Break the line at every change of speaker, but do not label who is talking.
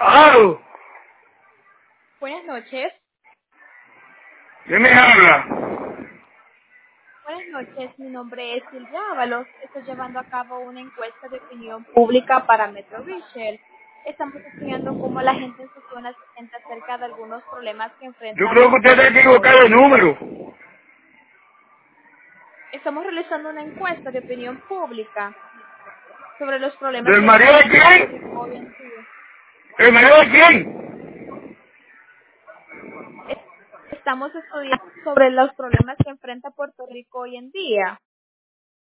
Aló,
Buenas noches.
¿quién me habla?
Buenas noches, mi nombre es Silvia Ábalos. Estoy llevando a cabo una encuesta de opinión pública para Metro Research. Estamos estudiando cómo la gente en su zona se siente acerca de algunos problemas que
Yo
enfrenta
creo que usted
Puerto
está
Rico hoy
equivocado
en
de
día.
número.
Estamos realizando una encuesta de opinión pública sobre los problemas
¿Del
que
marido de
enfrenta Puerto Rico
quién?
hoy en día.
¿El marido de quién?
Es- Estamos estudiando sobre los problemas que enfrenta Puerto Rico hoy en día.